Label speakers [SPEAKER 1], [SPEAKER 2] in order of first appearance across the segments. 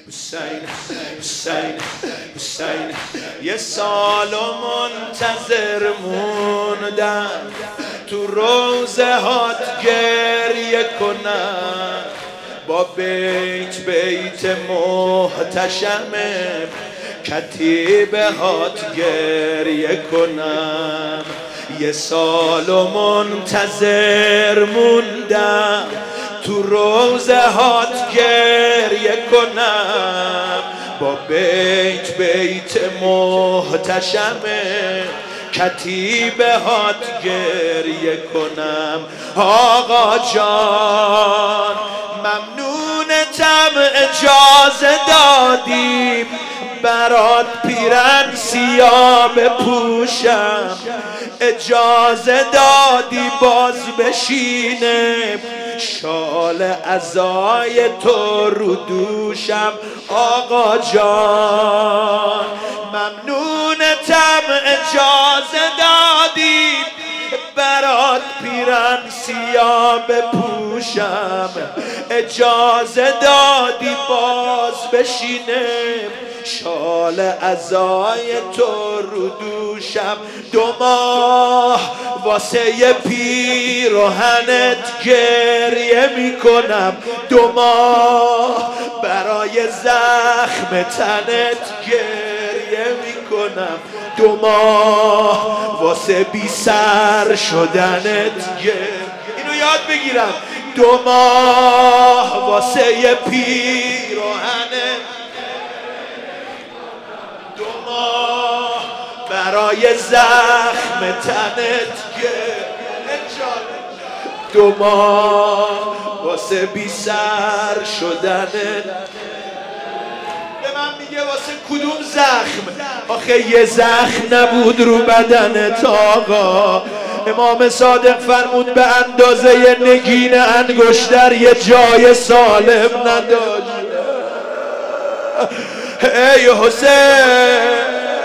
[SPEAKER 1] حسین حسین حسین یه سال منتظر موندم تو روزه هات گریه کنم با بیت محتشم کتیبه هات گریه کنم یه سال منتظر موندم تو روزه هات گریه کنم با بیت محتشم کتیبه هات گریه کنم آقا جان ممنونتم اجازه دادیم برات پیرن سیاه بپوشم اجازه دادی باز بشینه شال عزای تو رو دوشم آقا جان ممنونتم اجازه دادی برات پیرن سیاه بپوشم اجازه دادی باز بشینه شال عزای تو رو دوشم 2 ماه واسه پیراهنت گریه میکنم 2 ماه برای زخم تنت گریه میکنم 2 ماه واسه بی سر شدنت اینو یاد بگیرم 2 ماه واسه پیراهنت 2 ماه برای زخم تنت 2 ماه واسه بی سر شدنت به من میگه واسه کدوم زخم آخه یه زخم نبود رو بدنت آقا امام صادق فرمود به اندازه نگین انگشتر یه جای سالم نداشت ای حسین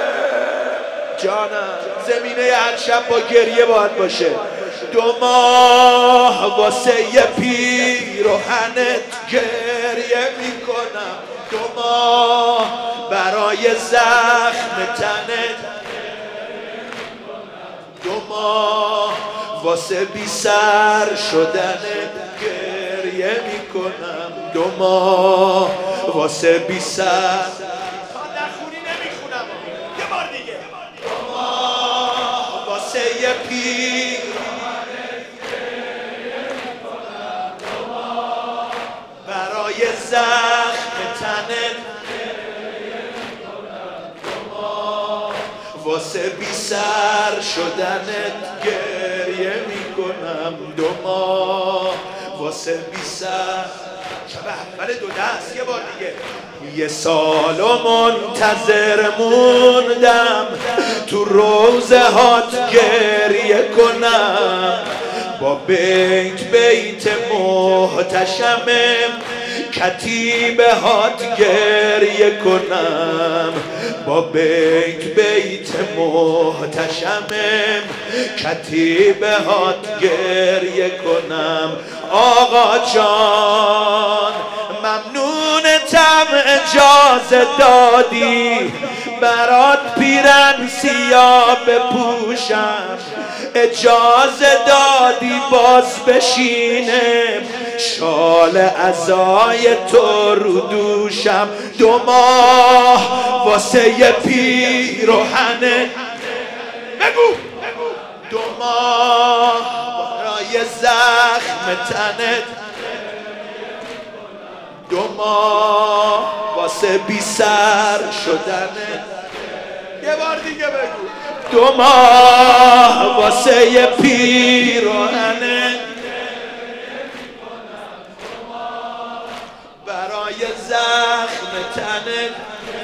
[SPEAKER 1] جانم زمینه هر شب با گریه باید باشه 2 ماه واسه یه پیراهنت گریه میکنم 2 ماه برای زخم تنت 2 ماه واسه بی سر شدنت گریه میکنم 2 ماه واسه بی سر نخونی نمیخونم یه بار دیگه 2 ماه واسه یه پیراهنت گریه میکنم 2 ماه برای زخم تنت گریه میکنم 2 ماه واسه بی سر شدنت گریه میکنم 2 ماه واسه بی سر شب اول 2 دست یه بار دیگه یه سال منتظر موندم تو روزه هات گریه کنم با بیت محتشم کتیبه هات گریه کنم با بیت محتشم کتیبه هات گریه کنم آقا جان ممنونتم اجازه دادی برات پیرن سیاه بپوشم اجازه دادی باز بشینه شال عزای تو رو دوشم 2 ماه واسه یه پیراهنت بگو 2 ماه برای زخم تنت 2 ماه واسه بی سر شدنت یه بار دیگه بگو 2 ماه واسه یه پیراهنت برای زخم تنت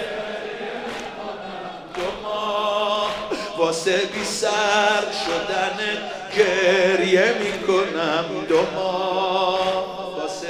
[SPEAKER 1] 2 ماه واسه بی سر شدنت گریه میکنم 2 ماه واسه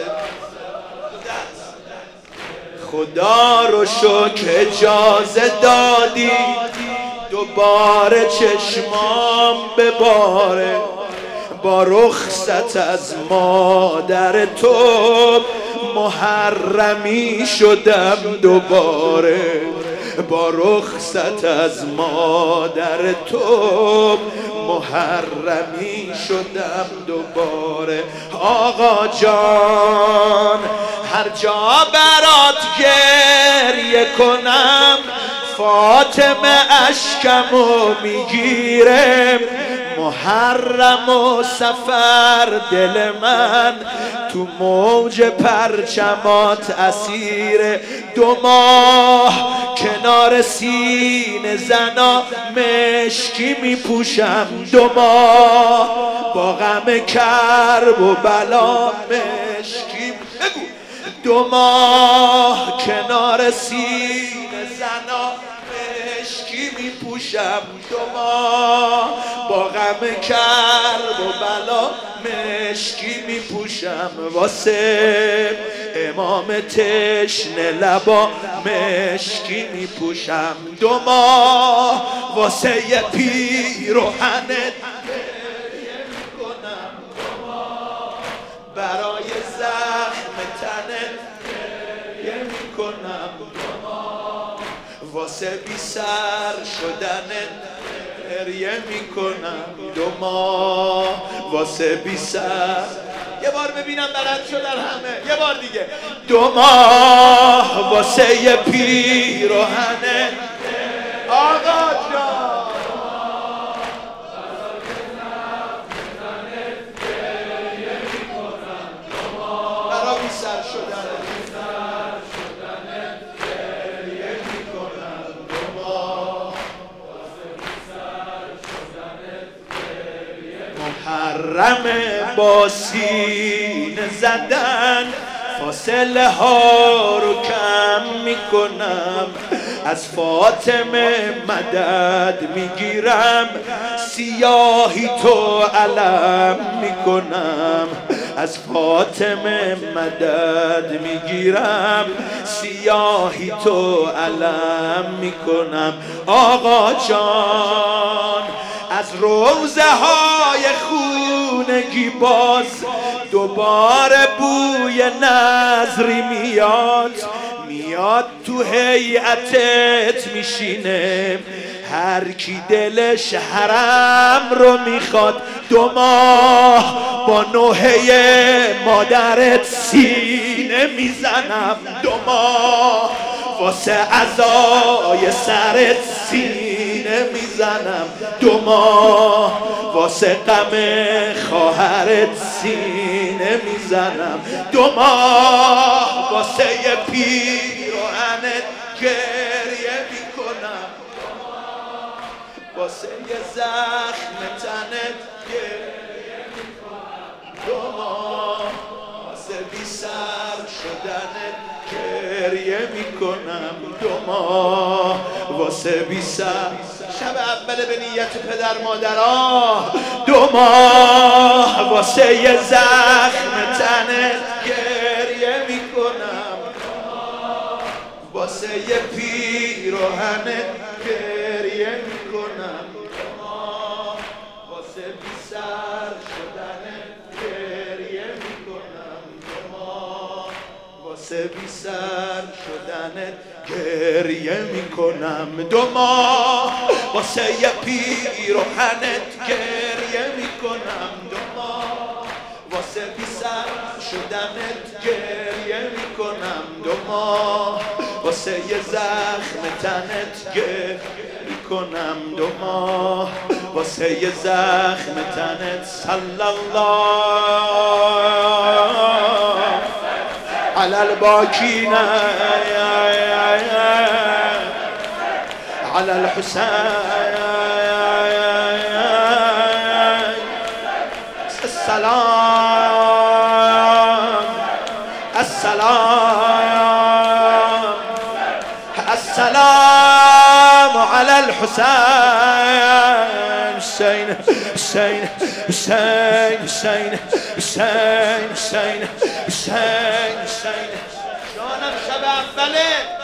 [SPEAKER 1] خدا رو شکر اجازه دادی دوباره چشمام بباره با رخصت از مادر تو محرمی شدم دوباره، با رخصت از مادر تو محرمی شدم دوباره. آقا جان هر جا برات گریه کنم فاطمه اشکمو میگیره، محرم و سفر دل من تو موج پرچمات اسیره. 2 ماه کنار سینه زنا مشکی میپوشم، 2 ماه با غم کرب و بلا مشکی. بگو 2 ماه کنار سینه زنا مشکی میپوشم، 2 ماه با غم کرب و بلا مشکی میپوشم. واسه امام تشنه لبا مشکی میپوشم، 2 ماه واسه یه پیرهنت گریه میکنم، 2 ماه برای زخم تنت گریه میکنم، 2 ماه واسه بی سر شدنت گریه میکنم، 2 ماه واسه بی سر. یه بار ببینم بلند شدن همه، یه بار دیگه. 2 ماه واسه یه پیرهنه. آقا جان برا بی سر شدن گریه میکنم، 2 ماه محرم با سینه زدن فاصله ها رو کم میکنم، از فاطمه مدد میگیرم، سیاهی تو علم میکنم، از فاطمه مدد میگیرم، سیاهی تو علم میکنم. آقا جان از روزه های خونگی باز دوباره بوی نظری میاد تو هیئتت میشینه، هر کی دلش حرم رو میخواد، 2 ماه با نوحه مادرت سینه میزنم، 2 ماه واسه عزای سرت سینه میزنم، 2 ماه واسه غم خواهرت سینه میزنم، 2 ماه واسه یه پیرهنت گریه میکنم، واسه یه زخم تنت گریه میکنم، 2 ماه واسه بی سر شدنت گریه میکنم، 2 ماه واسه بی سر. شب اول به نیت پدر مادرها، 2 ماه واسه یه زخم تنت گریه میکنم، واسه یه پیرهنت گریه میکنم، 2 ماه واسه بی سر شدنت گریه میکنم، 2 ماه واسه بی سر شدنت گریه میکنم، 2 ماه واسه یه پیرهنت گریه میکنم، 2 ماه واسه بی سر شدنت گریه میکنم، 2 ماه واسه یه زخم تنت گریه میکنم، 2 ماه واسه یه زخم تنت. صلی الله علی الباکین علی الحسین. السلام السلام السلام علی الحسین. حسین حسین حسین حسین حسین حسین حسین حسین. جانم شب اوله